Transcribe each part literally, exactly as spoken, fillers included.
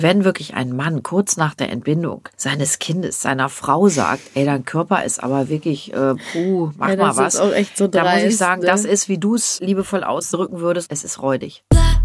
Wenn wirklich ein Mann kurz nach der Entbindung seines Kindes, seiner Frau sagt, ey, dein Körper ist aber wirklich, äh, puh, mach ja, mal was. Das ist auch echt so dreist, da muss ich sagen, ne? das ist, wie du es liebevoll ausdrücken würdest, es ist räudig.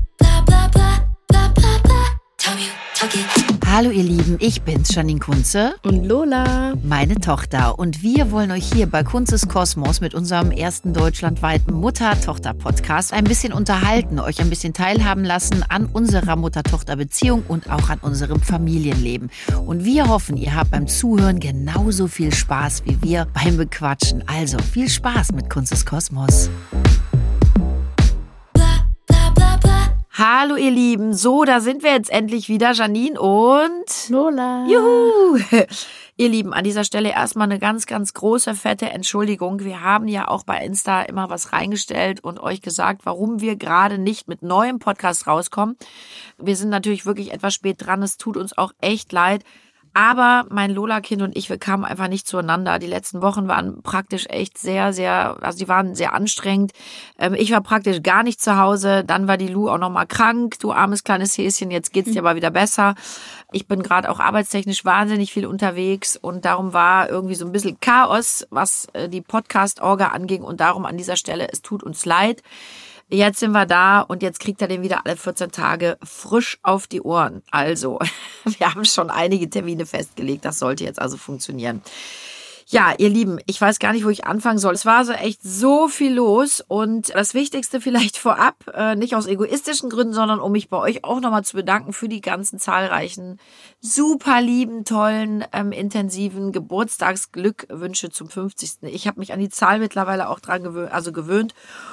Hallo ihr Lieben, ich bin's, Janine Kunze. Und Lola. Meine Tochter. Und wir wollen euch hier bei Kunzes Kosmos mit unserem ersten deutschlandweiten Mutter-Tochter-Podcast ein bisschen unterhalten, euch ein bisschen teilhaben lassen an unserer Mutter-Tochter-Beziehung und auch an unserem Familienleben. Und wir hoffen, ihr habt beim Zuhören genauso viel Spaß wie wir beim Bequatschen. Also viel Spaß mit Kunzes Kosmos. Hallo ihr Lieben, so, da sind wir jetzt endlich wieder, Janine und Lola. Juhu! Ihr Lieben, an dieser Stelle erstmal eine ganz, ganz große, fette Entschuldigung. Wir haben ja auch bei Insta immer was reingestellt und euch gesagt, warum wir gerade nicht mit neuem Podcast rauskommen. Wir sind natürlich wirklich etwas spät dran, es tut uns auch echt leid. Aber mein Lola-Kind und ich, wir kamen einfach nicht zueinander. Die letzten Wochen waren praktisch echt sehr, sehr, also die waren sehr anstrengend. Ich war praktisch gar nicht zu Hause. Dann war die Lu auch noch mal krank. Du armes kleines Häschen, jetzt geht's dir aber wieder besser. Ich bin gerade auch arbeitstechnisch wahnsinnig viel unterwegs und darum war irgendwie so ein bisschen Chaos, was die Podcast-Orga anging. Und darum an dieser Stelle, es tut uns leid. Jetzt sind wir da und jetzt kriegt er den wieder alle vierzehn Tage frisch auf die Ohren. Also, wir haben schon einige Termine festgelegt. Das sollte jetzt also funktionieren. Ja, ihr Lieben, ich weiß gar nicht, wo ich anfangen soll. Es war so echt so viel los und das Wichtigste vielleicht vorab, äh, nicht aus egoistischen Gründen, sondern um mich bei euch auch nochmal zu bedanken für die ganzen zahlreichen, super lieben, tollen, ähm, intensiven Geburtstagsglückwünsche zum fünfzigsten Ich habe mich an die Zahl mittlerweile auch dran gewöhnt, also gewöhnt.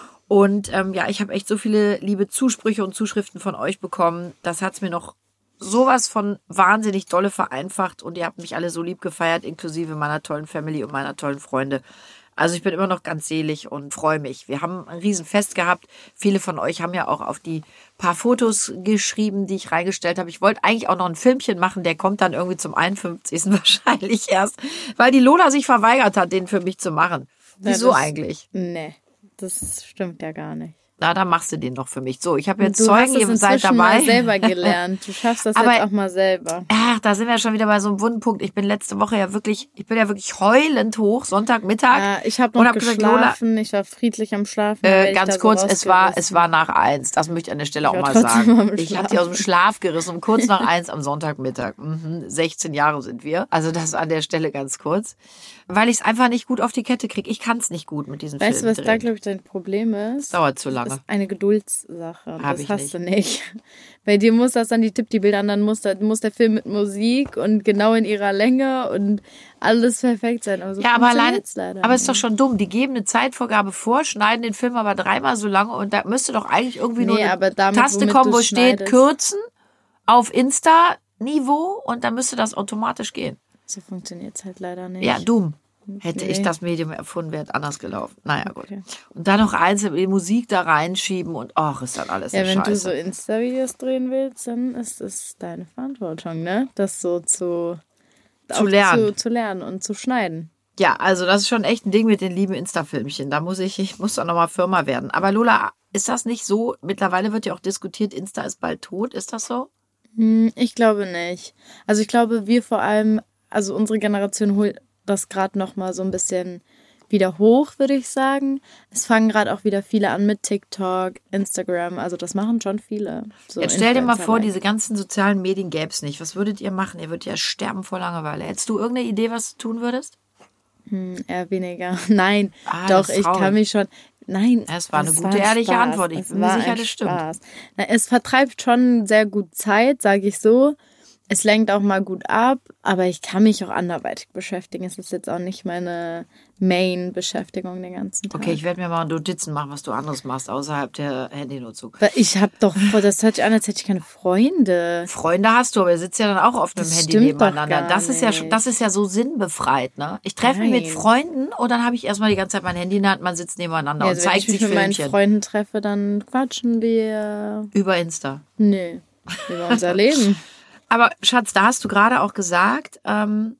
Und ähm, ja, ich habe echt so viele liebe Zusprüche und Zuschriften von euch bekommen. Das hat's mir noch sowas von wahnsinnig dolle vereinfacht. Und ihr habt mich alle so lieb gefeiert, inklusive meiner tollen Family und meiner tollen Freunde. Also ich bin immer noch ganz selig und freue mich. Wir haben ein Riesenfest gehabt. Viele von euch haben ja auch auf die paar Fotos geschrieben, die ich reingestellt habe. Ich wollte eigentlich auch noch ein Filmchen machen. Der kommt dann irgendwie zum einundfünfzigsten wahrscheinlich erst, weil die Lola sich verweigert hat, den für mich zu machen. Wieso ja, das, eigentlich? Nee. Das stimmt ja gar nicht. Na, dann machst du den doch für mich. So, ich habe jetzt du Zeugen, hast ihr seid dabei. Mal selber gelernt. Du schaffst das Aber, jetzt auch mal selber. Ach, da sind wir schon wieder bei so einem Wundenpunkt. Ich bin letzte Woche ja wirklich, ich bin ja wirklich heulend hoch, Sonntagmittag. Ja, ich habe noch hab geschlafen, gesagt, ich war friedlich am Schlafen. Äh, ganz kurz, so es war es war nach eins. Das möchte ich an der Stelle ich auch mal sagen. Ich habe die aus dem Schlaf gerissen um kurz nach eins am Sonntagmittag. Mhm, sechzehn Jahre sind wir. Also das an der Stelle ganz kurz. Weil ich es einfach nicht gut auf die Kette kriege. Ich kann es nicht gut mit diesen Filmen. Weißt du, was drehen. da, glaube ich, dein Problem ist? Dauert zu lange. Das ist eine Geduldssache. Hab das ich hast nicht. du nicht. Bei dir muss das dann, die tippt die Bilder an, dann muss, da, muss der Film mit Musik und genau in ihrer Länge und alles perfekt sein. Aber so ja, aber alleine, leider aber ist doch schon dumm. Die geben eine Zeitvorgabe vor, schneiden den Film aber dreimal so lange und da müsste doch eigentlich irgendwie nee, nur eine aber damit, Taste kommen, wo steht kürzen auf Insta-Niveau und dann müsste das automatisch gehen. So funktioniert es halt leider nicht. Ja, dumm. Hätte nee. ich das Medium erfunden, wäre es anders gelaufen. Naja, gut. Okay. Und dann noch einzeln die Musik da reinschieben und ach, ist dann alles ja, so wenn scheiße. du so Insta-Videos drehen willst, dann ist es deine Verantwortung, ne? Das so zu, zu lernen. Zu, zu lernen und zu schneiden. Ja, also das ist schon echt ein Ding mit den lieben Insta-Filmchen. Da muss ich, ich muss doch nochmal Firma werden. Aber Lola, ist das nicht so? Mittlerweile wird ja auch diskutiert, Insta ist bald tot. Ist das so? Ich glaube nicht. Also ich glaube, wir vor allem, also unsere Generation holt das gerade noch mal so ein bisschen wieder hoch, würde ich sagen. Es fangen gerade auch wieder viele an mit TikTok, Instagram. Also das machen schon viele. So Jetzt stell dir mal vor, diese ganzen sozialen Medien gäbe es nicht. Was würdet ihr machen? Ihr würdet ja sterben vor Langeweile. Hättest du irgendeine Idee, was du tun würdest? Hm, eher weniger. Nein, ah, doch, ich kann mich schon... Nein, es war eine gute, war ehrliche Spaß. Antwort. Ich es bin mir sicher, das stimmt. Spaß. Na, es vertreibt schon sehr gut Zeit, sage ich so. Es lenkt auch mal gut ab, aber ich kann mich auch anderweitig beschäftigen. Es ist jetzt auch nicht meine Main-Beschäftigung den ganzen Tag. Okay, ich werde mir mal Notizen machen, was du anderes machst, außerhalb der Handynutzung. Ich habe doch, das hört sich an, als hätte ich keine Freunde. Freunde hast du, aber ihr sitzt ja dann auch auf einem das Handy nebeneinander. Das ist nicht. ja das ist ja so sinnbefreit, ne? Ich treffe mich mit Freunden und dann habe ich erstmal die ganze Zeit mein Handy in der Hand, man sitzt nebeneinander ja, und also zeigt sich Filmchen. Wenn ich mich mit meinen Freunden treffe, dann quatschen wir. Über Insta? Nee, über unser Leben. Aber Schatz, da hast du gerade auch gesagt, ähm,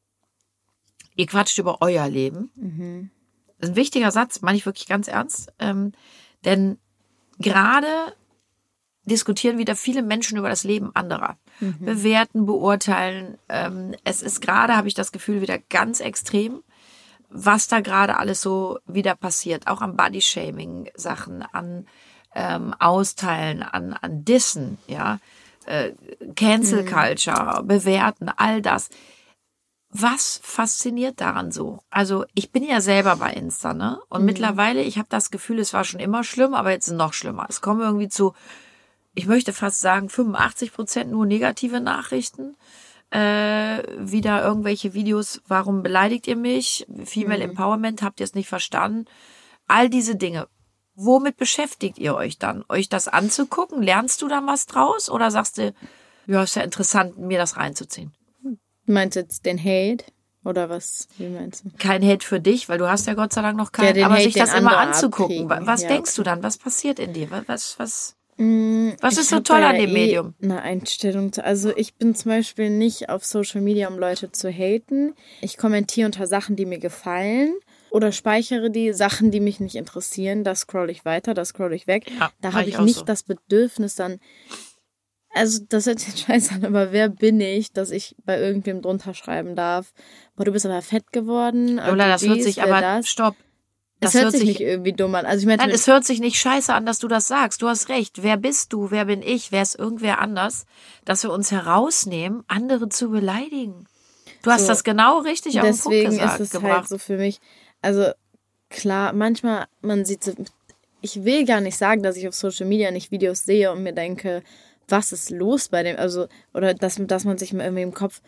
ihr quatscht über euer Leben. Mhm. Das ist ein wichtiger Satz, meine ich wirklich ganz ernst. Ähm, denn gerade diskutieren wieder viele Menschen über das Leben anderer. Mhm. Bewerten, beurteilen. Ähm, es ist gerade, habe ich das Gefühl, wieder ganz extrem, was da gerade alles so wieder passiert. Auch an Body-Shaming-Sachen, an ähm, Austeilen, an, an Dissen, ja. Äh, Cancel Culture, mhm. bewerten, all das. Was fasziniert daran so? Also ich bin ja selber bei Insta, ne? Und mhm. mittlerweile, ich habe das Gefühl, es war schon immer schlimm, aber jetzt ist es noch schlimmer. Es kommen irgendwie zu, ich möchte fast sagen, fünfundachtzig Prozent nur negative Nachrichten. Äh, wieder irgendwelche Videos, warum beleidigt ihr mich? Female mhm. Empowerment, habt ihr es nicht verstanden? All diese Dinge. Womit beschäftigt ihr euch dann? Euch das anzugucken? Lernst du dann was draus? Oder sagst du, ja, ist ja interessant, mir das reinzuziehen? Du meinst jetzt den Hate? Oder was? Wie meinst du? Kein Hate für dich, weil du hast ja Gott sei Dank noch keinen. Ja, aber Hate, sich das immer anzugucken. Abkriegen. Was ja, denkst okay. du dann? Was passiert in dir? Was, was, was ist so toll an dem eh Medium? Eine Einstellung. Also ich bin zum Beispiel nicht auf Social Media, um Leute zu haten. Ich kommentiere unter Sachen, die mir gefallen. Oder speichere die Sachen, die mich nicht interessieren. Da scroll ich weiter, da scroll ich weg. Ja, da habe ich, ich nicht so. Das Bedürfnis dann... Also das hört sich scheiße an, aber wer bin ich, dass ich bei irgendwem drunter schreiben darf? Boah, du bist aber fett geworden. Lola, das hört sich aber... Das? Stopp. Das, das hört sich nicht irgendwie dumm an. Also ich meine, Nein, es hört sich nicht scheiße an, dass du das sagst. Du hast recht. Wer bist du? Wer bin ich? Wer ist irgendwer anders? Dass wir uns herausnehmen, andere zu beleidigen. Du hast so, das genau richtig auf den Punkt gesagt. Deswegen ist es gebracht. Halt so für mich... Also klar, manchmal, man sieht so... Ich will gar nicht sagen, dass ich auf Social Media nicht Videos sehe und mir denke... Was ist los bei dem, also, oder dass, dass man sich irgendwie im Kopf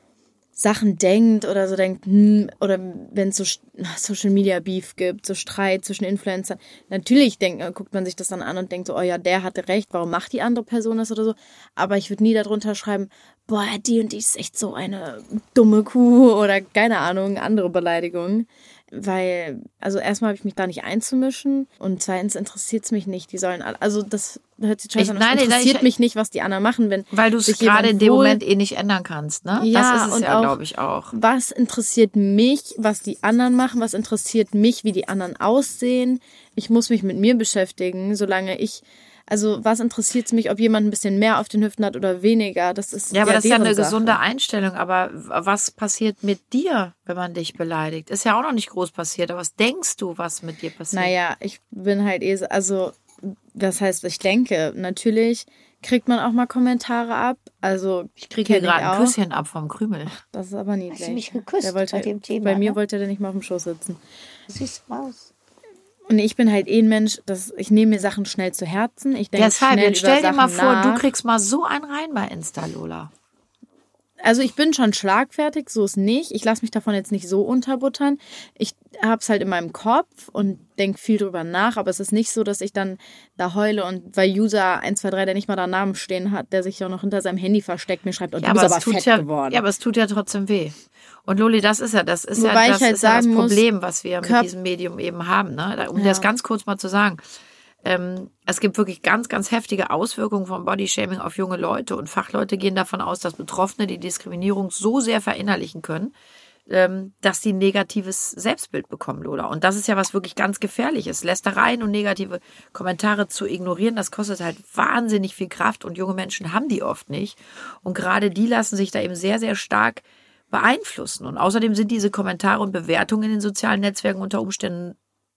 Sachen denkt oder so denkt, hm, oder wenn es so Social Media Beef gibt, so Streit zwischen Influencern, natürlich denkt, guckt man sich das dann an und denkt so, oh ja, der hatte recht, warum macht die andere Person das oder so, aber ich würde nie darunter schreiben, boah, die und die ist echt so eine dumme Kuh oder keine Ahnung, andere Beleidigungen. Weil, also erstmal habe ich mich da nicht einzumischen und zweitens interessiert es mich nicht. Die sollen alle, also das hört sich scheiße an, das interessiert ich, mich nicht, was die anderen machen, wenn weil du es gerade in dem Moment eh nicht ändern kannst, ne? Ja, das ist es und ja, glaube ich auch. Was interessiert mich, was die anderen machen? Was interessiert mich, wie die anderen aussehen? Ich muss mich mit mir beschäftigen, solange ich Also was interessiert es mich, ob jemand ein bisschen mehr auf den Hüften hat oder weniger? Das ist ja, aber ja das ist ja eine Sache. Gesunde Einstellung. Aber was passiert mit dir, wenn man dich beleidigt? Ist ja auch noch nicht groß passiert. Aber was denkst du, was mit dir passiert? Naja, ich bin halt eh so, also das heißt, ich denke, natürlich kriegt man auch mal Kommentare ab. Also ich kriege hier gerade ein Küsschen ab vom Krümel. Das ist aber niedlich. Hast du mich geküsst der wollte, bei dem Thema? Bei mir ne? wollte der nicht mal auf dem Schoß sitzen. Süße Maus. Und ich bin halt eh ein Mensch, dass ich nehme mir Sachen schnell zu Herzen. Ich denke Deshalb, schnell jetzt stell über dir mal Sachen vor, nach. du kriegst mal so einen rein bei Insta, Lola. Also ich bin schon schlagfertig, so ist nicht. Ich lasse mich davon jetzt nicht so unterbuttern. Ich habe es halt in meinem Kopf und denke viel drüber nach, aber es ist nicht so, dass ich dann da heule und weil User eins, zwei, drei, der nicht mal da Namen stehen hat, der sich ja noch hinter seinem Handy versteckt, mir schreibt, oh, du ja, bist aber aber fett ja, geworden. Ja, aber es tut ja trotzdem weh. Und Loli, das ist ja das ist Wobei ja das, halt ist ja das Problem, muss, was wir Körp- mit diesem Medium eben haben. Ne? Um ja. das ganz kurz mal zu sagen. Ähm, es gibt wirklich ganz, ganz heftige Auswirkungen von Bodyshaming auf junge Leute und Fachleute gehen davon aus, dass Betroffene die Diskriminierung so sehr verinnerlichen können, ähm, dass sie ein negatives Selbstbild bekommen, Lola. Und das ist ja was wirklich ganz Gefährliches. Lästereien und negative Kommentare zu ignorieren, das kostet halt wahnsinnig viel Kraft und junge Menschen haben die oft nicht. Und gerade die lassen sich da eben sehr, sehr stark beeinflussen. Und außerdem sind diese Kommentare und Bewertungen in den sozialen Netzwerken unter Umständen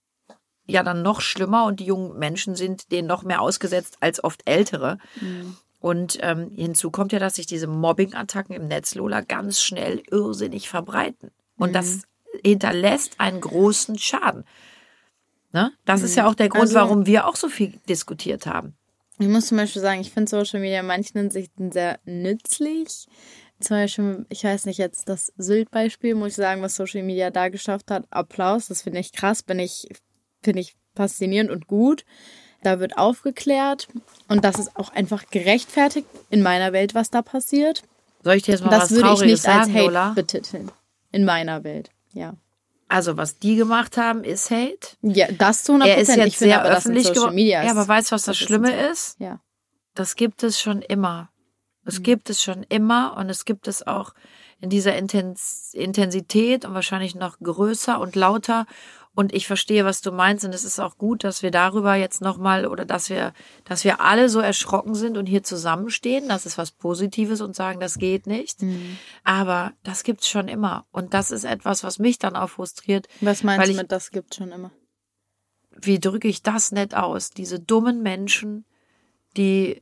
ja dann noch schlimmer und die jungen Menschen sind denen noch mehr ausgesetzt als oft ältere. Mhm. Und ähm, hinzu kommt ja, dass sich diese Mobbing-Attacken im Netz, Lola, ganz schnell irrsinnig verbreiten. Und mhm. das hinterlässt einen großen Schaden. Ne? Das mhm. ist ja auch der Grund, also, warum wir auch so viel diskutiert haben. Ich muss zum Beispiel sagen, ich finde Social Media in manchen Hinsichten sehr nützlich. Zum Beispiel, ich weiß nicht, jetzt das Sylt-Beispiel, muss ich sagen, was Social Media da geschafft hat. Applaus, das finde ich krass, bin ich finde ich faszinierend und gut. Da wird aufgeklärt und das ist auch einfach gerechtfertigt in meiner Welt, was da passiert. Soll ich dir jetzt mal das was Trauriges würde ich nicht sagen, als Hate Lola? betiteln. In meiner Welt, ja. Also was die gemacht haben, ist Hate. Ja, das zu hundert Prozent. Er ist jetzt ich finde sehr aber, öffentlich geworden. Ja, aber weißt du, was das, das Schlimme ist? ist? Ja. Das gibt es schon immer. Das mhm. gibt es schon immer und es gibt es auch in dieser Intens- Intensität und wahrscheinlich noch größer und lauter. Und ich verstehe, was du meinst. Und es ist auch gut, dass wir darüber jetzt nochmal oder dass wir, dass wir alle so erschrocken sind und hier zusammenstehen. Das ist was Positives und sagen, das geht nicht. Mhm. Aber das gibt's schon immer. Und das ist etwas, was mich dann auch frustriert. Was meinst weil du ich, mit, das gibt's schon immer? Wie drücke ich das nett aus? Diese dummen Menschen, die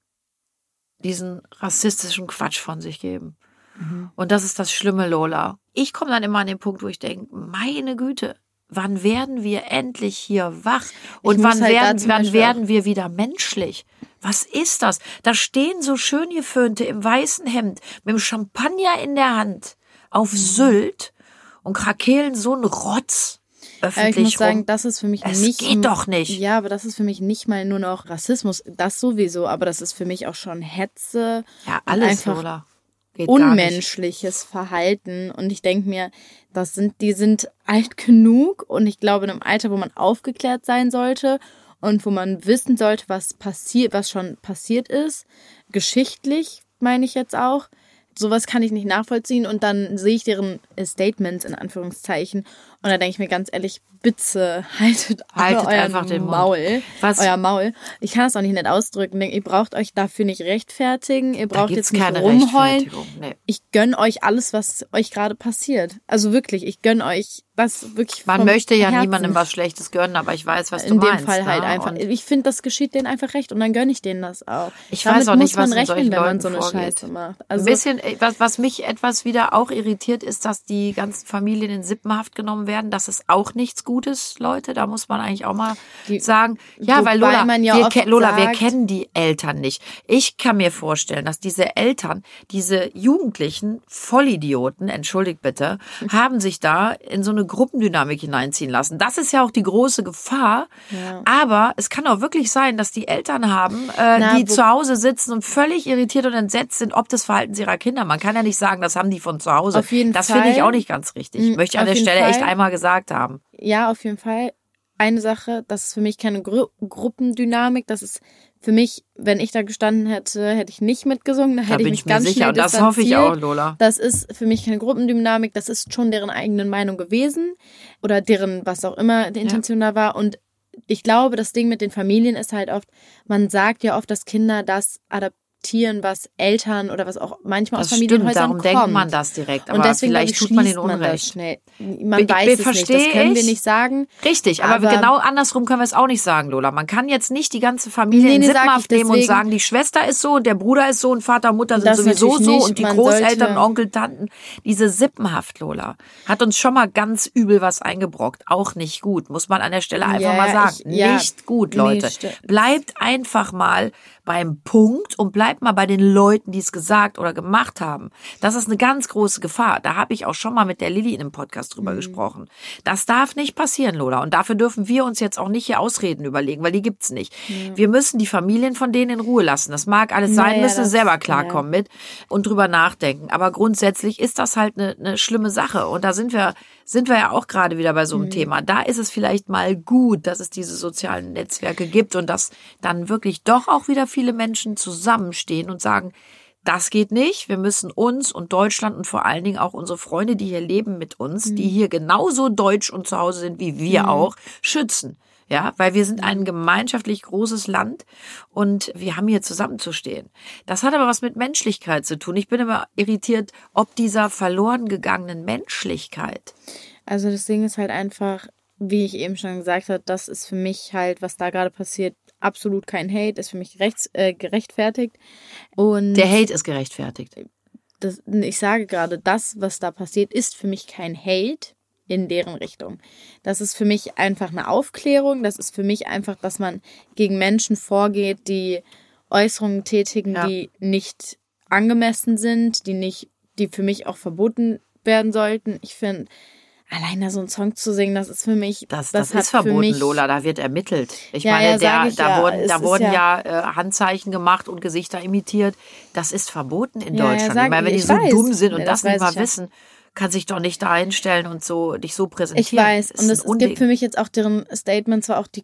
diesen rassistischen Quatsch von sich geben. Mhm. Und das ist das Schlimme, Lola. Ich komme dann immer an den Punkt, wo ich denke, meine Güte, wann werden wir endlich hier wach? Und wann, halt werden, wann werden wir wieder menschlich? Was ist das? Da stehen so schön geföhnte im weißen Hemd mit dem Champagner in der Hand auf Sylt und krakeelen so einen Rotz öffentlich Ich muss sagen, rum. das ist für mich es nicht... Es geht doch nicht. Ja, aber das ist für mich nicht mal nur noch Rassismus. Das sowieso, aber das ist für mich auch schon Hetze. Ja, alles, einfach Lola. Geht unmenschliches Verhalten. Und ich denke mir, das sind, die sind alt genug und ich glaube in einem Alter, wo man aufgeklärt sein sollte und wo man wissen sollte, was passiert, was schon passiert ist, geschichtlich meine ich jetzt auch. Sowas kann ich nicht nachvollziehen und dann sehe ich deren Statements in Anführungszeichen und da denke ich mir ganz ehrlich, bitte haltet, haltet euren einfach den Maul, Was? euer Maul. Ich kann das auch nicht nett ausdrücken, denn ihr braucht euch dafür nicht rechtfertigen, ihr braucht jetzt nicht rumheulen. Nee. Ich gönn euch alles, was euch gerade passiert. Also wirklich, ich gönn euch das wirklich Man vom möchte ja Herzen. Niemandem was Schlechtes gönnen, aber ich weiß, was du in meinst. In dem Fall halt ne? einfach. Und ich finde, das geschieht denen einfach recht und dann gönne ich denen das auch. Ich Damit weiß auch nicht, muss man was in rechnen, solchen wenn man Leuten so eine vorgeht. Scheiße macht. Also ein bisschen, was, was mich etwas wieder auch irritiert, ist, dass die ganzen Familien in Sippenhaft genommen werden. Das ist auch nichts Gutes, Leute. Da muss man eigentlich auch mal die, sagen. Ja, weil Lola, man ja wir, oft Lola sagt, wir kennen die Eltern nicht. Ich kann mir vorstellen, dass diese Eltern, diese jugendlichen Vollidioten, entschuldigt bitte, haben sich da in so eine Gruppendynamik hineinziehen lassen. Das ist ja auch die große Gefahr. Ja. Aber es kann auch wirklich sein, dass die Eltern haben, äh, Na, die zu Hause sitzen und völlig irritiert und entsetzt sind, ob des Verhaltens ihrer Kinder. Man kann ja nicht sagen, das haben die von zu Hause. Auf jeden das Fall. finde ich auch nicht ganz richtig. Möchte ich an der Stelle Fall. echt einmal gesagt haben. Ja, auf jeden Fall. Eine Sache, das ist für mich keine Gru- Gruppendynamik. Das ist für mich, wenn ich da gestanden hätte, hätte ich nicht mitgesungen. Da, da hätte ich mich ich ganz sicher. schnell distanziert. Das hoffe ich auch, Lola. Das ist für mich keine Gruppendynamik. Das ist schon deren eigenen Meinung gewesen. Oder deren, was auch immer die Intention ja. da war. Und ich glaube, das Ding mit den Familien ist halt oft, man sagt ja oft, dass Kinder das adaptieren, was Eltern oder was auch manchmal das aus Familienhäusern darum kommt. denkt man das direkt, aber und deswegen, vielleicht tut man den Unrecht. Man, das schnell. man weiß ich, es nicht, das können wir nicht sagen. Richtig, aber, aber genau andersrum können wir es auch nicht sagen, Lola. Man kann jetzt nicht die ganze Familie nee, in Sippenhaft nehmen und sagen, die Schwester ist so und der Bruder ist so und Vater und Mutter sind sowieso so nicht. Und die man Großeltern, Onkel, Tanten. Diese Sippenhaft, Lola, hat uns schon mal ganz übel was eingebrockt. Auch nicht gut, muss man an der Stelle einfach ja, mal sagen. Ich, ja, nicht gut, Leute. Nee, bleibt einfach mal beim Punkt und bleibt mal bei den Leuten, die es gesagt oder gemacht haben. Das ist eine ganz große Gefahr. Da habe ich auch schon mal mit der Lilly in einem Podcast drüber mhm. gesprochen. Das darf nicht passieren, Lola. Und dafür dürfen wir uns jetzt auch nicht hier Ausreden überlegen, weil die gibt's nicht. Mhm. Wir müssen die Familien von denen in Ruhe lassen. Das mag alles sein, naja, müssen selber klarkommen ja. mit und drüber nachdenken. Aber grundsätzlich ist das halt eine, eine schlimme Sache. Und da sind wir, sind wir ja auch gerade wieder bei so einem mhm. Thema. Da ist es vielleicht mal gut, dass es diese sozialen Netzwerke gibt und dass dann wirklich doch auch wieder viele Menschen zusammenstehen und sagen, das geht nicht, wir müssen uns und Deutschland und vor allen Dingen auch unsere Freunde, die hier leben mit uns, mhm. die hier genauso deutsch und zu Hause sind wie wir mhm. auch, schützen. Ja, weil wir sind ein gemeinschaftlich großes Land und wir haben hier zusammenzustehen. Das hat aber was mit Menschlichkeit zu tun. Ich bin immer irritiert, ob dieser verloren gegangenen Menschlichkeit. Also das Ding ist halt einfach, wie ich eben schon gesagt habe, das ist für mich halt, was da gerade passiert, absolut kein Hate, ist für mich rechts, äh, gerechtfertigt. Und der Hate ist gerechtfertigt. Das, ich sage gerade, das, was da passiert, ist für mich kein Hate in deren Richtung. Das ist für mich einfach eine Aufklärung. Das ist für mich einfach, dass man gegen Menschen vorgeht, die Äußerungen tätigen, ja. die nicht angemessen sind, die nicht, die für mich auch verboten werden sollten. Ich finde, allein da so einen Song zu singen, das ist für mich... Das, das, das ist verboten, mich, Lola, da wird ermittelt. Ich ja, meine, ja, der, ich da ja. wurden, da wurden ja, ja äh, Handzeichen gemacht und Gesichter imitiert. Das ist verboten in ja, Deutschland. Ja, ich meine, wenn ich die so weiß. dumm sind und ja, das, das nicht mal ja. wissen, kann sich doch nicht da hinstellen und so dich so präsentieren. Ich weiß. Und es, es gibt für mich jetzt auch deren Statements, zwar auch die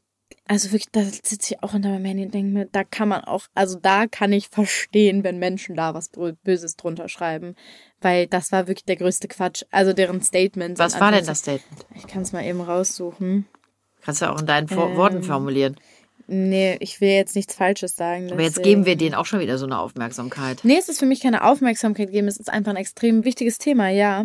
Also wirklich, da sitze ich auch unter meinem Handy und denke mir, da kann man auch, also da kann ich verstehen, wenn Menschen da was Böses drunter schreiben. Weil das war wirklich der größte Quatsch. Also deren Statement. Was war denn das Statement? Ich kann es mal eben raussuchen. Kannst du auch in deinen ähm, Worten formulieren. Nee, ich will jetzt nichts Falsches sagen. Aber jetzt geben wir denen auch schon wieder so eine Aufmerksamkeit. Nee, es ist für mich keine Aufmerksamkeit geben. Es ist einfach ein extrem wichtiges Thema, ja.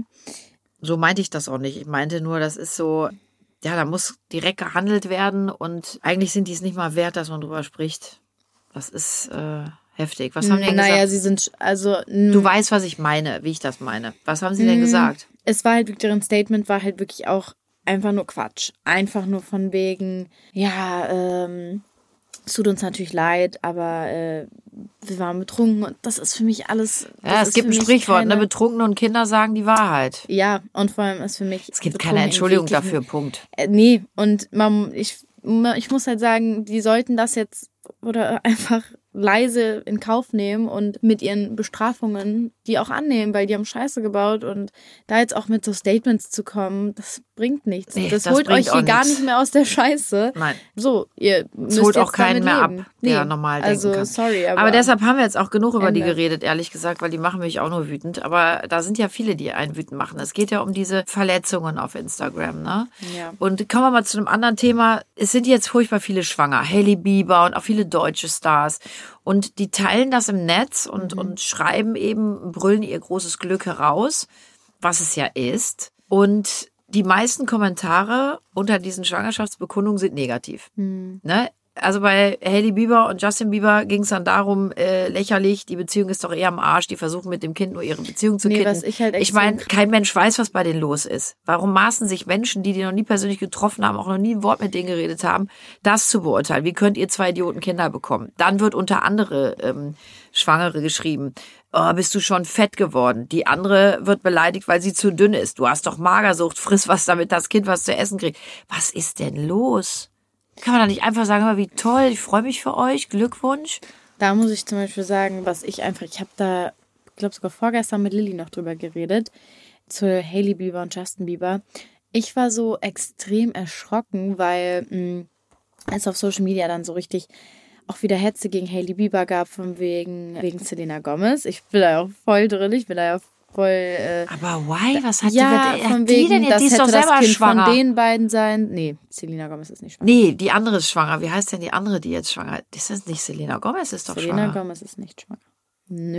So meinte ich das auch nicht. Ich meinte nur, das ist so... Ja, da muss direkt gehandelt werden und eigentlich sind die es nicht mal wert, dass man drüber spricht. Das ist äh, heftig. Was haben die denn naja, gesagt? Naja, sie sind, also... Du weißt, was ich meine, wie ich das meine. Was haben sie denn gesagt? Es war halt wirklich, deren Statement war halt wirklich auch einfach nur Quatsch. Einfach nur von wegen, ja, ähm, es tut uns natürlich leid, aber äh, wir waren betrunken und das ist für mich alles... Ja, es gibt ein Sprichwort, keine... ne? Betrunkene und Kinder sagen die Wahrheit. Ja, und vor allem ist für mich... Es gibt keine Entschuldigung dafür, Punkt. Äh, nee, und man, ich, ich muss halt sagen, die sollten das jetzt oder einfach leise in Kauf nehmen und mit ihren Bestrafungen die auch annehmen, weil die haben Scheiße gebaut und da jetzt auch mit so Statements zu kommen, das bringt nichts. Nee, das, das holt euch hier nichts. gar nicht mehr aus der Scheiße. Nein. So, ihr müsst es holt jetzt auch keinen mehr leben. ab, nee. der normal denken also, kann. sorry, aber... Aber deshalb haben wir jetzt auch genug über Ende. die geredet, ehrlich gesagt, weil die machen mich auch nur wütend. Aber da sind ja viele, die einen wütend machen. Es geht ja um diese Verletzungen auf Instagram, ne? Ja. Und kommen wir mal zu einem anderen Thema. Es sind jetzt furchtbar viele schwanger. Hailey Bieber und auch viele deutsche Stars. Und die teilen das im Netz und, mhm. und schreiben eben, brüllen ihr großes Glück heraus, was es ja ist. Und die meisten Kommentare unter diesen Schwangerschaftsbekundungen sind negativ. Mhm. Ne? Also bei Hailey Bieber und Justin Bieber ging es dann darum, äh, lächerlich, die Beziehung ist doch eher am Arsch, die versuchen mit dem Kind nur ihre Beziehung zu nee, kitten. Was ich halt ich meine, kein Mensch weiß, was bei denen los ist. Warum maßen sich Menschen, die die noch nie persönlich getroffen haben, auch noch nie ein Wort mit denen geredet haben, das zu beurteilen? Wie könnt ihr zwei Idioten Kinder bekommen? Dann wird unter andere ähm, Schwangere geschrieben, oh, bist du schon fett geworden? Die andere wird beleidigt, weil sie zu dünn ist. Du hast doch Magersucht, friss was, damit das Kind was zu essen kriegt. Was ist denn los? Kann man da nicht einfach sagen, wie toll, ich freue mich für euch, Glückwunsch? Da muss ich zum Beispiel sagen, was ich einfach, ich habe da, ich glaube sogar vorgestern mit Lilly noch drüber geredet, zu Hailey Bieber und Justin Bieber. Ich war so extrem erschrocken, weil mh, es auf Social Media dann so richtig auch wieder Hetze gegen Hailey Bieber gab, von wegen, wegen Selena Gomez. Ich bin da ja auch voll drin, ich bin da ja voll... Äh, Aber why? Was hat ja, die, von hat wegen, die denn jetzt? Das Die ist hätte doch selber das Kind schwanger. Von den beiden sein. Nee, Selena Gomez ist nicht schwanger. Nee, die andere ist schwanger. Wie heißt denn die andere, die jetzt schwanger ist? Das ist nicht Selena Gomez, ist doch Selena schwanger. Selena Gomez ist nicht schwanger. Nö.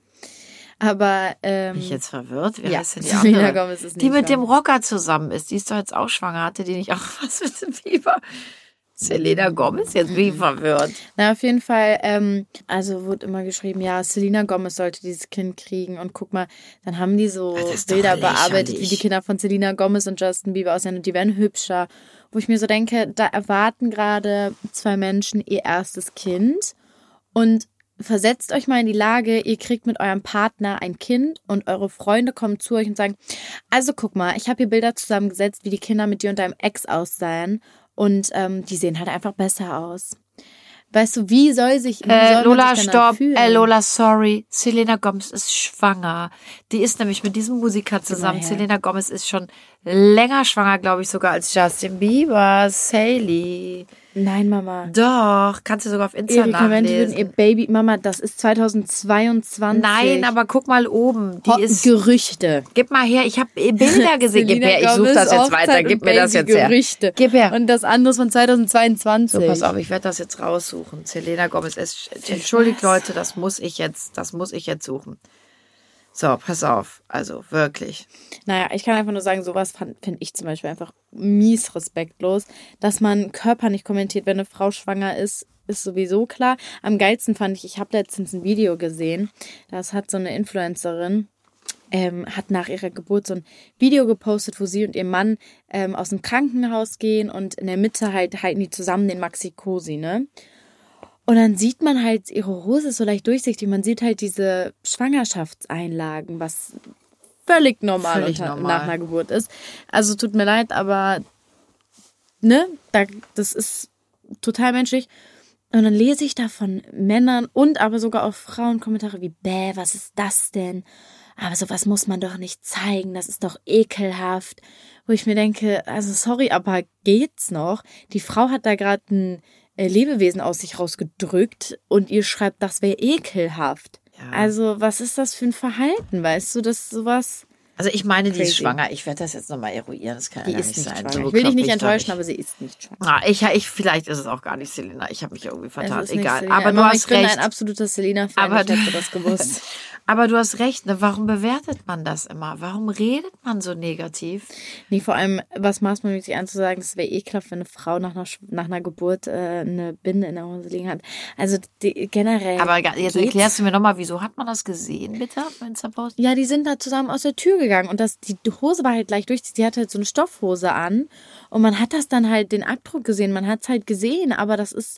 Aber, ähm... Bin ich jetzt verwirrt? Wie ja, heißt denn die Selena andere? Gomez ist nicht die mit schwanger. dem Rocker zusammen ist. Die ist doch jetzt auch schwanger. Hatte die nicht auch was mit dem Bieber? Selena Gomez? Jetzt bin ich verwirrt. Na, auf jeden Fall, ähm, also wurde immer geschrieben, ja, Selena Gomez sollte dieses Kind kriegen. Und guck mal, dann haben die so Bilder bearbeitet, wie die Kinder von Selena Gomez und Justin Bieber aussehen. Und die werden hübscher. Wo ich mir so denke, da erwarten gerade zwei Menschen ihr erstes Kind. Und versetzt euch mal in die Lage, ihr kriegt mit eurem Partner ein Kind und eure Freunde kommen zu euch und sagen, also guck mal, ich habe hier Bilder zusammengesetzt, wie die Kinder mit dir und deinem Ex aussehen. Und ähm, die sehen halt einfach besser aus. Weißt du, wie soll sich wie äh, soll Lola, man sich danach stopp. fühlen? Äh, Lola, sorry. Selena Gomez ist schwanger. Die ist nämlich mit diesem Musiker zusammen. her. Selena Gomez ist schon länger schwanger, glaube ich, sogar als Justin Bieber. Hailey. Nein, Mama. Doch, kannst du sogar auf Insta Erika nachlesen. Ihr Baby, Mama, das ist zweitausendzweiundzwanzig. Nein, aber guck mal oben. Die Ho- ist. Gerüchte. Gib mal her, ich habe Bilder gesehen. Gib Selena her, ich suche Gomez, das jetzt Hochzeit weiter. und Gib mir das jetzt her. Gerüchte. Gib her. Und das andere ist von zweitausendzweiundzwanzig. So, pass auf, ich werde das jetzt raussuchen. Selena Gomez ist. Entschuldigt, Leute, das muss ich jetzt, das muss ich jetzt suchen. So, pass auf. Also, wirklich. Naja, ich kann einfach nur sagen, sowas finde ich zum Beispiel einfach mies respektlos. Dass man Körper nicht kommentiert, wenn eine Frau schwanger ist, ist sowieso klar. Am geilsten fand ich, ich habe letztens ein Video gesehen, das hat so eine Influencerin, ähm, hat nach ihrer Geburt so ein Video gepostet, wo sie und ihr Mann ähm, aus dem Krankenhaus gehen und in der Mitte halt halten die zusammen den Maxi-Cosi, ne? Und dann sieht man halt, ihre Hose ist so leicht durchsichtig, man sieht halt diese Schwangerschaftseinlagen, was völlig normal, Völlig unter, normal. nach einer Geburt ist. Also tut mir leid, aber ne, da, das ist total menschlich. Und dann lese ich da von Männern und aber sogar auch Frauen Kommentare wie, bäh, was ist das denn? Aber sowas muss man doch nicht zeigen, das ist doch ekelhaft. Wo ich mir denke, also sorry, aber geht's noch? Die Frau hat da gerade ein Lebewesen aus sich rausgedrückt und ihr schreibt, das wäre ekelhaft. Ja. Also was ist das für ein Verhalten, weißt du, dass sowas... Also ich meine, die Crazy. Ist schwanger. Ich werde das jetzt nochmal eruieren. Das kann die ja ist nicht nicht sein. schwanger. So ich will dich nicht ich enttäuschen, nicht. aber sie ist nicht schwanger. Ah, ich, ich, vielleicht ist es auch gar nicht Selina. Ich habe mich irgendwie vertan. Egal. Aber du Mama, hast ich bin recht. ein absoluter Selina-Fan. Aber ich hätte das gewusst. Aber du hast recht. Ne? Warum bewertet man das immer? Warum redet man so negativ? Nee, vor allem, was maßt man mit sich anzusagen, es wäre ekelhaft, wenn eine Frau nach einer, nach einer Geburt äh, eine Binde in der Hose liegen hat. Also die, generell. Aber jetzt erklärst du mir nochmal, wieso hat man das gesehen, bitte, auf Insta-Post? Ja, die sind da zusammen aus der Tür gegangen und das, die Hose war halt gleich durch. Sie hatte halt so eine Stoffhose an und man hat das dann halt, den Abdruck gesehen, man hat es halt gesehen, aber das ist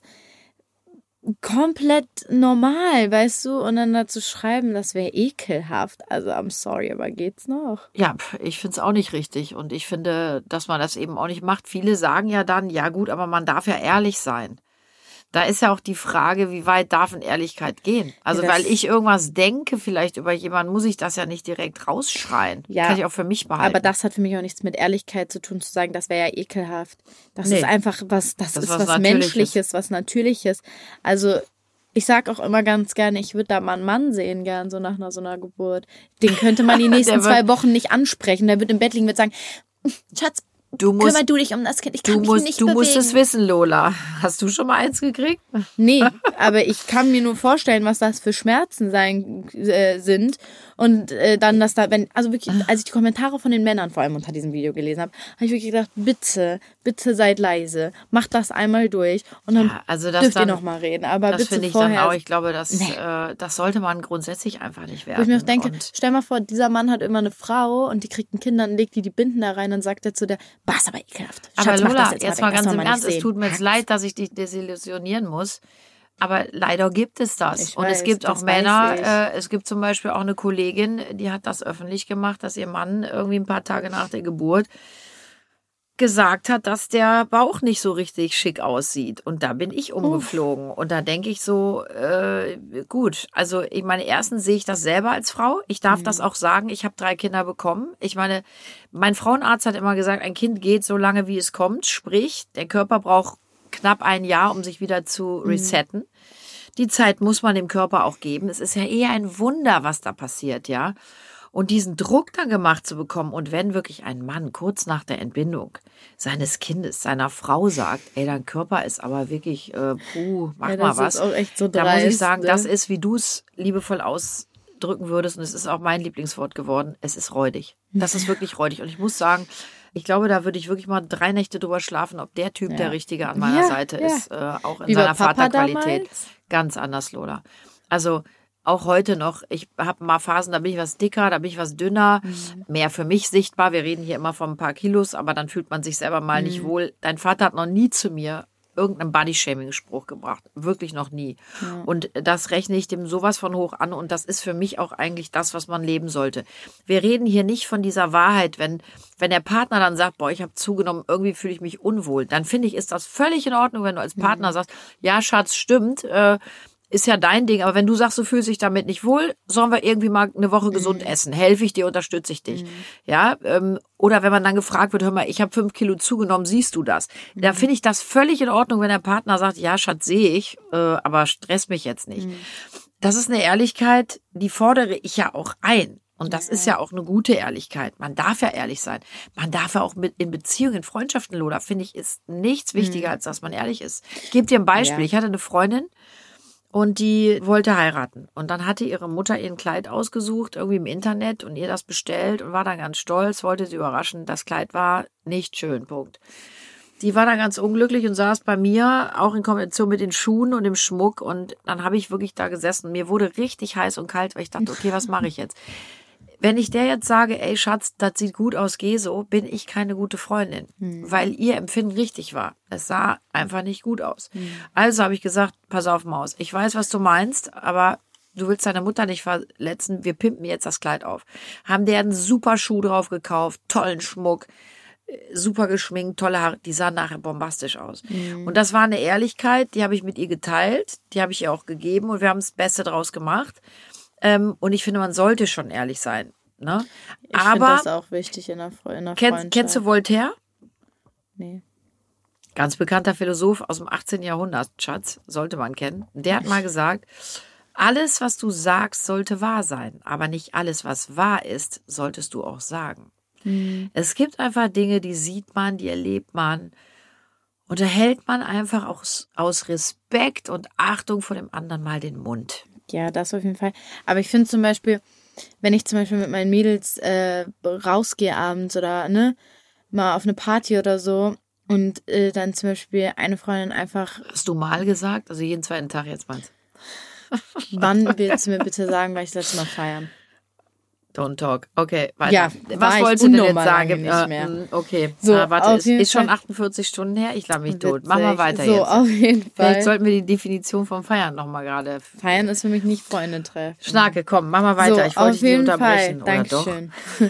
komplett normal, weißt du? Und dann dazu schreiben, das wäre ekelhaft. Also I'm sorry, aber geht's noch? Ja, ich finde es auch nicht richtig und ich finde, dass man das eben auch nicht macht. Viele sagen ja dann, ja gut, aber man darf ja ehrlich sein. Da ist ja auch die Frage, wie weit darf in Ehrlichkeit gehen? Also, ja, weil ich irgendwas denke vielleicht über jemanden, muss ich das ja nicht direkt rausschreien. Ja, kann ich auch für mich behalten. Aber das hat für mich auch nichts mit Ehrlichkeit zu tun, zu sagen, das wäre ja ekelhaft. Das nee. ist einfach was, das, das ist was, was Menschliches. Menschliches, was Natürliches. Also, ich sag auch immer ganz gerne, ich würde da mal einen Mann sehen, gern so nach einer, so einer Geburt. Den könnte man die nächsten zwei Wochen nicht ansprechen. Der wird im Bett liegen, wird sagen, Schatz, Du musst, kümmer du dich um das Kind, ich kann du mich musst, nicht du bewegen. musst es wissen, Lola. Hast du schon mal eins gekriegt? Nee, aber ich kann mir nur vorstellen, was das für Schmerzen sein äh, sind. Und äh, dann, dass da, wenn, also wirklich, als ich die Kommentare von den Männern vor allem unter diesem Video gelesen habe, habe ich wirklich gedacht, bitte, bitte seid leise, macht das einmal durch und dann ja, also das dürft dann, ihr nochmal reden. Aber das bitte finde ich vorher, dann auch, ich glaube, das, nee. äh, das sollte man grundsätzlich einfach nicht werden. Wo ich mir auch denke, und stell mal vor, dieser Mann hat immer eine Frau und die kriegt ein Kind, dann legt die die Binden da rein, dann sagt er zu der, bah, ist aber ekelhaft. Schatz, aber mach Lola, das jetzt, jetzt mal, mal weg, ganz im mal Ernst, nicht es tut mir jetzt leid, dass ich dich desillusionieren muss. Aber leider gibt es das. Ich und weiß, es gibt auch das Männer, weiß ich. äh, es gibt zum Beispiel auch eine Kollegin, die hat das öffentlich gemacht, dass ihr Mann irgendwie ein paar Tage nach der Geburt gesagt hat, dass der Bauch nicht so richtig schick aussieht. Und da bin ich umgeflogen. Uff. Und da denke ich so, äh, gut, also ich meine, erstens sehe ich das selber als Frau. Ich darf mhm. das auch sagen, ich habe drei Kinder bekommen. Ich meine, mein Frauenarzt hat immer gesagt, ein Kind geht so lange, wie es kommt. Sprich, der Körper braucht knapp ein Jahr, um sich wieder zu resetten. Mhm. Die Zeit muss man dem Körper auch geben. Es ist ja eher ein Wunder, was da passiert, ja. Und diesen Druck dann gemacht zu bekommen und wenn wirklich ein Mann kurz nach der Entbindung seines Kindes, seiner Frau sagt, ey, dein Körper ist aber wirklich, äh, puh, mach ja, mal was. Das ist auch echt so dreist, dreist, da muss ich sagen, ne? Das ist, wie du es liebevoll ausdrücken würdest und es ist auch mein Lieblingswort geworden, es ist räudig. Das ist wirklich räudig und ich muss sagen, ich glaube, da würde ich wirklich mal drei Nächte drüber schlafen, ob der Typ ja. der Richtige an meiner ja, Seite ja. ist, äh, auch in Wie seiner Papa Vaterqualität. Damals? Ganz anders, Lola. Also auch heute noch, ich habe mal Phasen, da bin ich was dicker, da bin ich was dünner, mhm. mehr für mich sichtbar. Wir reden hier immer von ein paar Kilos, aber dann fühlt man sich selber mal mhm. nicht wohl. Dein Vater hat noch nie zu mir irgendeinen Body-Shaming-Spruch gebracht. Wirklich noch nie. Ja. Und das rechne ich dem sowas von hoch an und das ist für mich auch eigentlich das, was man leben sollte. Wir reden hier nicht von dieser Wahrheit, wenn, wenn der Partner dann sagt, boah, ich habe zugenommen, irgendwie fühle ich mich unwohl, dann finde ich, ist das völlig in Ordnung, wenn du als Partner mhm. sagst, ja, Schatz, stimmt, äh, ist ja dein Ding, aber wenn du sagst, du fühlst dich damit nicht wohl, sollen wir irgendwie mal eine Woche gesund mhm. essen. Helfe ich dir, unterstütze ich dich. Mhm. Ja, ähm, oder wenn man dann gefragt wird, hör mal, ich habe fünf Kilo zugenommen, siehst du das? Mhm. Da finde ich das völlig in Ordnung, wenn der Partner sagt, ja, Schatz, sehe ich, äh, aber stress mich jetzt nicht. Mhm. Das ist eine Ehrlichkeit, die fordere ich ja auch ein. Und das ja. ist ja auch eine gute Ehrlichkeit. Man darf ja ehrlich sein. Man darf ja auch mit in Beziehungen, in Freundschaften, Lola, finde ich, ist nichts wichtiger, mhm. als dass man ehrlich ist. Ich gebe dir ein Beispiel. Ja. Ich hatte eine Freundin, und die wollte heiraten. Und dann hatte ihre Mutter ihr ein Kleid ausgesucht, irgendwie im Internet, und ihr das bestellt und war dann ganz stolz, wollte sie überraschen. Das Kleid war nicht schön, Punkt. Die war dann ganz unglücklich und saß bei mir, auch in Kombination mit den Schuhen und dem Schmuck. Und dann habe ich wirklich da gesessen. Mir wurde richtig heiß und kalt, weil ich dachte, okay, was mache ich jetzt? Wenn ich der jetzt sage, ey Schatz, das sieht gut aus, geh so, bin ich keine gute Freundin, hm. weil ihr Empfinden richtig war. Es sah einfach nicht gut aus. Hm. Also habe ich gesagt, pass auf, Maus, ich weiß, was du meinst, aber du willst deine Mutter nicht verletzen, wir pimpen jetzt das Kleid auf. Haben der einen super Schuh drauf gekauft, tollen Schmuck, super geschminkt, tolle Haare, die sahen nachher bombastisch aus. Mhm. Und das war eine Ehrlichkeit, die habe ich mit ihr geteilt, die habe ich ihr auch gegeben und wir haben das Beste draus gemacht. Ähm, und ich finde, man sollte schon ehrlich sein. Ne? Ich finde das auch wichtig in einer, in einer kennst, Freundschaft. Kennst du Voltaire? Nee. Ganz bekannter Philosoph aus dem achtzehnten Jahrhundert, Schatz, sollte man kennen. Der hat mal gesagt, alles, was du sagst, sollte wahr sein, aber nicht alles, was wahr ist, solltest du auch sagen. Mhm. Es gibt einfach Dinge, die sieht man, die erlebt man und da hält man einfach aus, aus Respekt und Achtung vor dem anderen mal den Mund. Ja, das auf jeden Fall. Aber ich finde zum Beispiel, wenn ich zum Beispiel mit meinen Mädels äh, rausgehe abends oder ne, mal auf eine Party oder so und äh, dann zum Beispiel eine Freundin einfach... Hast du mal gesagt? Also jeden zweiten Tag jetzt meinst du? Wann willst du mir bitte sagen, weil ich das letzte Mal feiern? Don't talk. Okay, weiter. Ja, was wolltest du denn jetzt sagen? Nicht mehr. Uh, okay, so, ah, warte, es ist schon Fall. achtundvierzig Stunden her. Ich lasse mich tot. Mach mal weiter so, jetzt. Auf jeden Fall. Vielleicht sollten wir die Definition vom Feiern nochmal gerade... Feiern ist für mich nicht Freunde treffen. Schnarke, komm, mach mal weiter. So, ich wollte dich nicht unterbrechen. Fall. Dankeschön.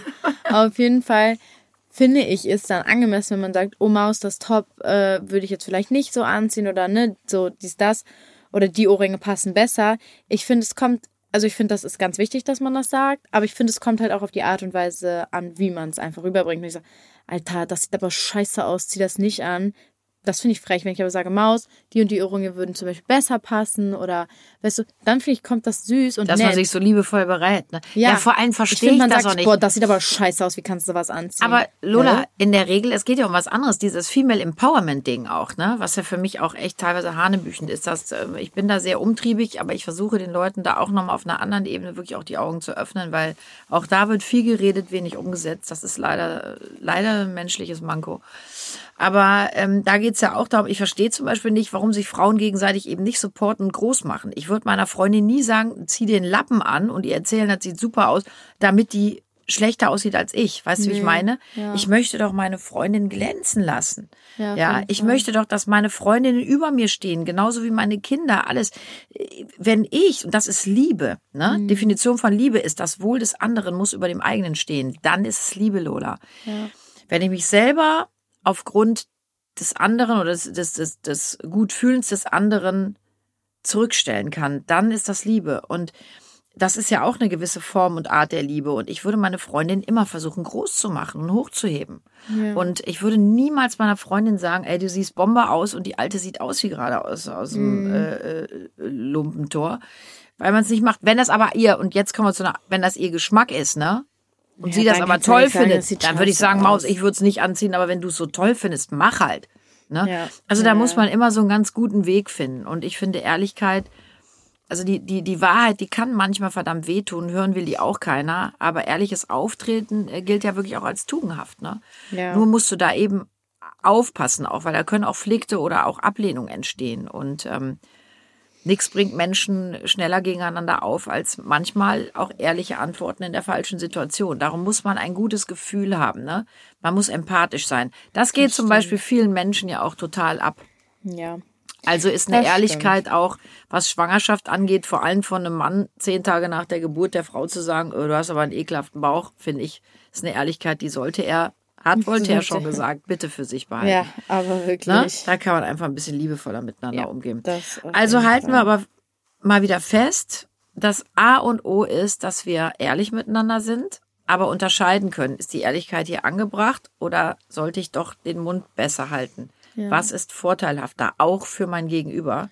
Auf jeden Fall finde ich, ist dann angemessen, wenn man sagt, oh Maus, das Top äh, würde ich jetzt vielleicht nicht so anziehen oder ne, so dies, das. Oder die Ohrringe passen besser. Ich finde, es kommt... Also ich finde, das ist ganz wichtig, dass man das sagt, aber ich finde, es kommt halt auch auf die Art und Weise an, wie man es einfach rüberbringt. Und ich sage, Alter, das sieht aber scheiße aus, zieh das nicht an. Das finde ich frech, wenn ich aber sage, Maus, die und die Ohrringe würden zum Beispiel besser passen oder, weißt du, dann finde ich, kommt das süß und Dass nett. man sich so liebevoll berät. Ne? Ja. ja, vor allem verstehe ich, find, ich man das sagt, auch nicht. Boah, das sieht aber scheiße aus, wie kannst du was anziehen? Aber Lola, ja? in der Regel, es geht ja um was anderes, dieses Female Empowerment-Ding auch, ne? Was ja für mich auch echt teilweise hanebüchend ist. Das, äh, ich bin da sehr umtriebig, aber ich versuche den Leuten da auch nochmal auf einer anderen Ebene wirklich auch die Augen zu öffnen, weil auch da wird viel geredet, wenig umgesetzt. Das ist leider, leider ein menschliches Manko. Aber ähm, da geht's ja auch darum, ich verstehe zum Beispiel nicht, warum sich Frauen gegenseitig eben nicht supporten und groß machen. Ich würde meiner Freundin nie sagen, zieh den Lappen an und ihr erzählen, das sieht super aus, damit die schlechter aussieht als ich. Weißt du, nee. wie ich meine? Ja. Ich möchte doch meine Freundin glänzen lassen. Ja, ja ich Fall. möchte doch, dass meine Freundinnen über mir stehen, genauso wie meine Kinder, alles. Wenn ich, und das ist Liebe, ne? Mhm. Definition von Liebe ist, das Wohl des anderen muss über dem eigenen stehen. Dann ist es Liebe, Lola. Ja. Wenn ich mich selber aufgrund des anderen oder des, des, des, des Gutfühlens des anderen zurückstellen kann, dann ist das Liebe. Und das ist ja auch eine gewisse Form und Art der Liebe. Und ich würde meine Freundin immer versuchen, groß zu machen und hochzuheben. Ja. Und ich würde niemals meiner Freundin sagen, ey, du siehst Bombe aus und die Alte sieht aus wie gerade aus, aus dem mm. äh, Lumpentor. Weil man es nicht macht. Wenn das aber ihr, und jetzt kommen wir zu einer, wenn das ihr Geschmack ist, ne? Und ja, sie das aber toll findet, sagen, dann würde ich sagen, Maus, ich würde es nicht anziehen, aber wenn du es so toll findest, mach halt. Ne? Ja. Also da ja. muss man immer so einen ganz guten Weg finden. Und ich finde Ehrlichkeit, also die, die, die Wahrheit, die kann manchmal verdammt wehtun, hören will die auch keiner. Aber ehrliches Auftreten gilt ja wirklich auch als tugendhaft. Ne? Ja. Nur musst du da eben aufpassen, auch, weil da können auch Konflikte oder auch Ablehnung entstehen. Und ähm, nichts bringt Menschen schneller gegeneinander auf, als manchmal auch ehrliche Antworten in der falschen Situation. Darum muss man ein gutes Gefühl haben. Ne? Man muss empathisch sein. Das geht das zum Beispiel vielen Menschen ja auch total ab. Ja. Also ist eine das Ehrlichkeit stimmt. auch, was Schwangerschaft angeht, vor allem von einem Mann zehn Tage nach der Geburt der Frau zu sagen, oh, du hast aber einen ekelhaften Bauch, finde ich, ist eine Ehrlichkeit, die sollte er, hat Voltaire schon gesagt, bitte für sich behalten. Ja, aber wirklich. Ne? Da kann man einfach ein bisschen liebevoller miteinander ja, umgehen. Das also halten wir aber mal wieder fest, das A und O ist, dass wir ehrlich miteinander sind, aber unterscheiden können. Ist die Ehrlichkeit hier angebracht oder sollte ich doch den Mund besser halten? Ja. Was ist vorteilhafter, auch für mein Gegenüber?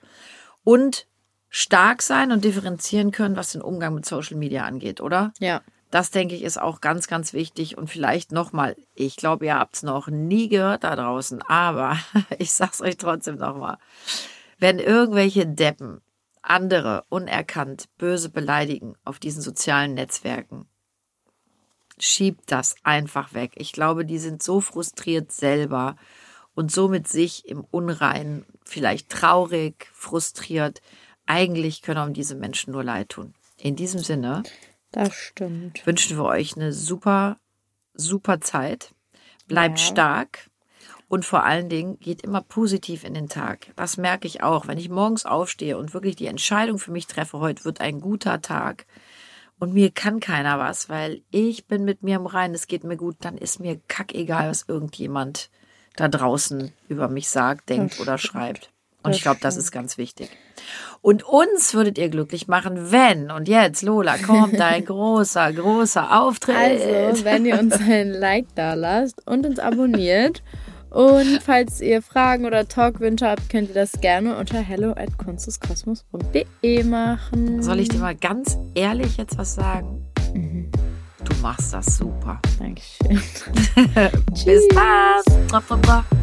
Und stark sein und differenzieren können, was den Umgang mit Social Media angeht, oder? Ja. Das, denke ich, ist auch ganz, ganz wichtig. Und vielleicht nochmal, ich glaube, ihr habt es noch nie gehört da draußen, aber ich sag's euch trotzdem nochmal. Wenn irgendwelche Deppen andere unerkannt böse beleidigen auf diesen sozialen Netzwerken, schiebt das einfach weg. Ich glaube, die sind so frustriert selber und so mit sich im Unreinen, vielleicht traurig, frustriert. Eigentlich können um diese Menschen nur leid tun. In diesem Sinne, das stimmt, wünschen wir euch eine super, super Zeit. Bleibt ja. stark und vor allen Dingen geht immer positiv in den Tag. Das merke ich auch, wenn ich morgens aufstehe und wirklich die Entscheidung für mich treffe, heute wird ein guter Tag und mir kann keiner was, weil ich bin mit mir im Reinen, es geht mir gut, dann ist mir kackegal, was irgendjemand da draußen über mich sagt, denkt oder schreibt. Und ich glaube, das ist ganz wichtig. Und uns würdet ihr glücklich machen, wenn, und jetzt, Lola, kommt ein großer, großer Auftritt. Also, wenn ihr uns ein Like da lasst und uns abonniert. Und falls ihr Fragen oder Talkwünsche habt, könnt ihr das gerne unter hello at kunsteskosmos punkt de machen. Soll ich dir mal ganz ehrlich jetzt was sagen? Mhm. Du machst das super. Dankeschön. Bis dann.